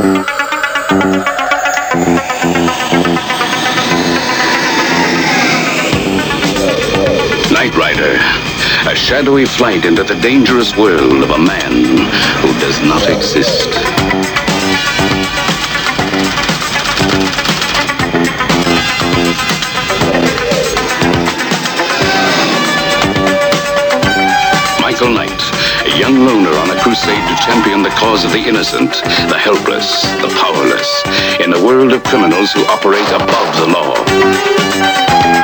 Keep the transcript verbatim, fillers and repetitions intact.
Knight Rider, a shadowy flight into the dangerous world of a man who does not exist. Michael Knight, a young loner on a crusade to champion the cause of the innocent, the helpless, the powerless, in a world of criminals who operate above the law.